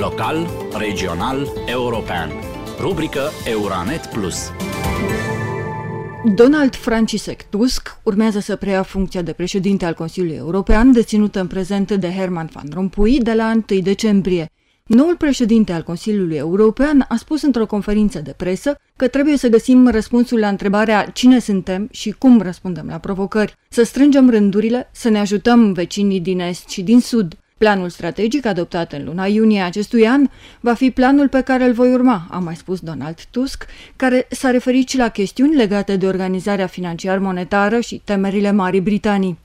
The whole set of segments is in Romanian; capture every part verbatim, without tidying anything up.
Local, regional, european. Rubrică Euranet Plus. Donald Francisek Tusk urmează să preia funcția de președinte al Consiliului European, deținută în prezent de Herman Van Rompuy de la întâi decembrie. Noul președinte al Consiliului European a spus într-o conferință de presă că trebuie să găsim răspunsul la întrebarea cine suntem și cum răspundem la provocări, să strângem rândurile, să ne ajutăm vecinii din est și din sud. Planul strategic adoptat în luna iunie acestui an va fi planul pe care îl voi urma, a mai spus Donald Tusk, care s-a referit și la chestiuni legate de organizarea financiar-monetară și temerile Marii Britanii.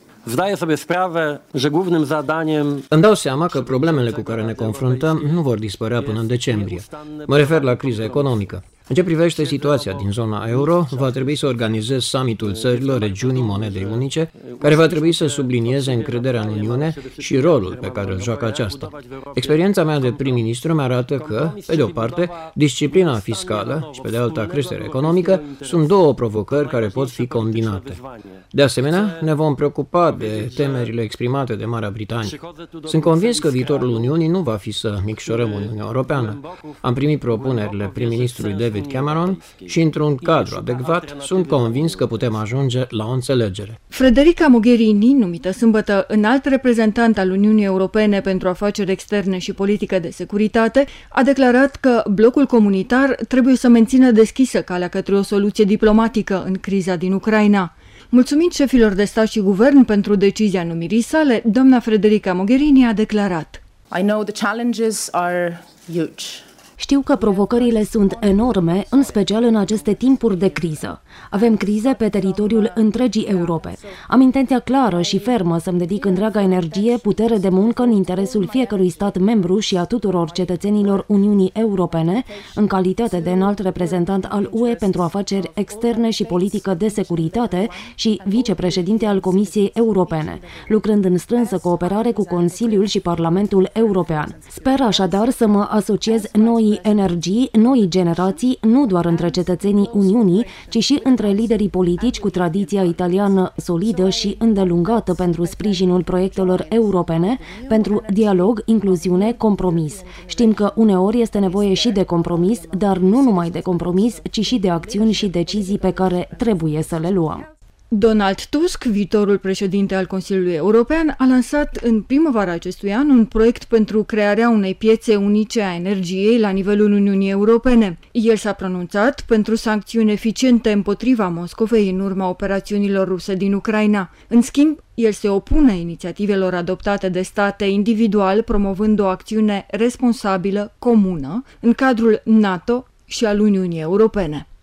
Îmi dau seama că problemele cu care ne confruntăm nu vor dispărea până în decembrie. Mă refer la criza economică. În ce privește situația din zona euro, va trebui să organizez summitul țărilor regiunii monedei unice, care va trebui să sublinieze încrederea în Uniune și rolul pe care îl joacă aceasta. Experiența mea de prim-ministru mi arată că, pe de o parte, disciplina fiscală și pe de alta creșterea economică sunt două provocări care pot fi combinate. De asemenea, ne vom preocupa de temerile exprimate de Marea Britanie. Sunt convins că viitorul Uniunii nu va fi să micșorăm Uniunea Europeană. Am primit propunerile prim-ministrului David Cameron și, într-un cadru adecvat, sunt convins că putem ajunge la o înțelegere. Federica Mogherini, numită sâmbătă înalt reprezentant al Uniunii Europene pentru afaceri externe și politică de securitate, a declarat că blocul comunitar trebuie să mențină deschisă calea către o soluție diplomatică în criza din Ucraina. Mulțumind șefilor de stat și guvern pentru decizia numirii sale, doamna Federica Mogherini a declarat: I know the challenges are huge. Știu că provocările sunt enorme, în special în aceste timpuri de criză. Avem crize pe teritoriul întregii Europe. Am intenția clară și fermă să-mi dedic întreaga energie, putere de muncă în interesul fiecărui stat membru și a tuturor cetățenilor Uniunii Europene, în calitate de înalt reprezentant al U E pentru afaceri externe și politică de securitate și vicepreședinte al Comisiei Europene, lucrând în strânsă cooperare cu Consiliul și Parlamentul European. Sper așadar să mă asociez noi energii, noi generații, nu doar între cetățenii Uniunii, ci și între liderii politici cu tradiția italiană solidă și îndelungată pentru sprijinul proiectelor europene, pentru dialog, incluziune, compromis. Știm că uneori este nevoie și de compromis, dar nu numai de compromis, ci și de acțiuni și decizii pe care trebuie să le luăm. Donald Tusk, viitorul președinte al Consiliului European, a lansat în primăvara acestui an un proiect pentru crearea unei piețe unice a energiei la nivelul Uniunii Europene. El s-a pronunțat pentru sancțiuni eficiente împotriva Moscovei în urma operațiunilor ruse din Ucraina. În schimb, el se opune inițiativelor adoptate de state individual, promovând o acțiune responsabilă, comună, în cadrul NATO și al Uniunii Europene.